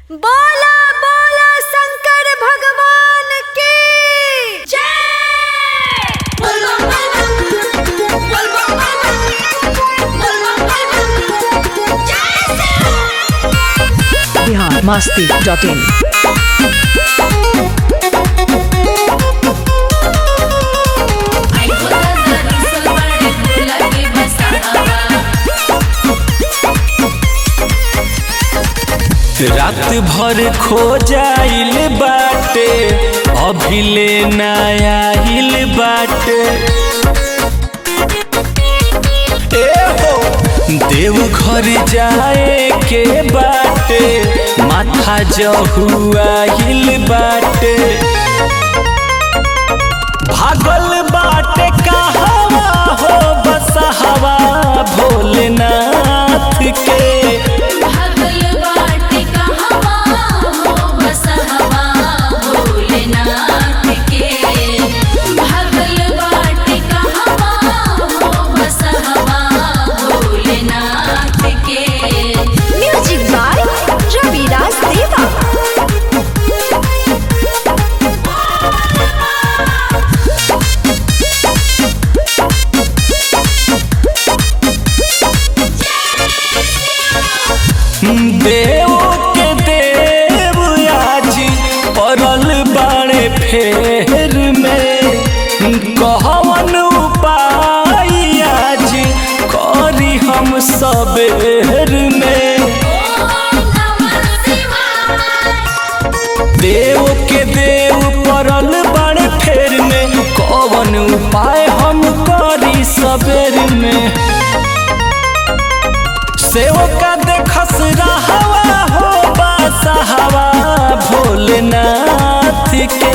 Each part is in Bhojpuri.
बोला बोला शंकर भगवान की जय। biharmasti.in रात भर खो जाइल बाटे अभिले नायाइल बाटे देव घर जाए के बाटे माथा जहुआइल बाटे भागल बाटे कहवा हो बसहवा भोलेनाथ के देव के देव आज पड़ल बाड़े फेर में कहवन उपाय आज करी हम सबेर में। देव के देव पड़ल बाड़े फेर में कवन उपाय हम करी सबेर में। सेवका देखस रहवा हो बसहवा भोलेनाथ के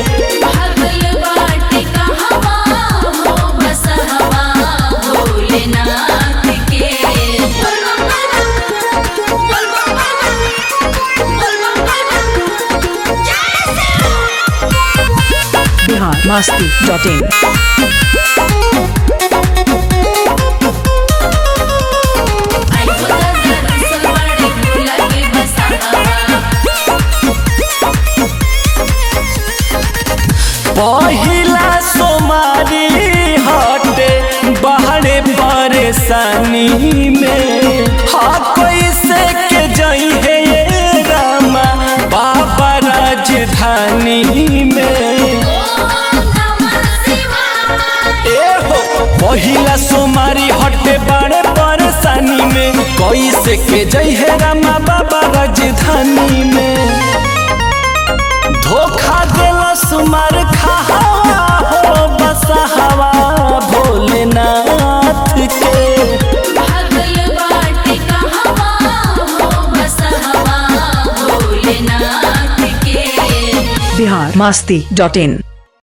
biharmasti.in पहिला सोमारी हटे बाहरे परेशानी में कैसे के जई है ये रामा बाबा राजधानी में। पहिला सोमारी हटे बाड़े परेशानी में कैसे के जई है रामा बाबा राजधानी में। धोखा देला सुमार खावा हो बसहवा भोलेनाथ के biharmasti.in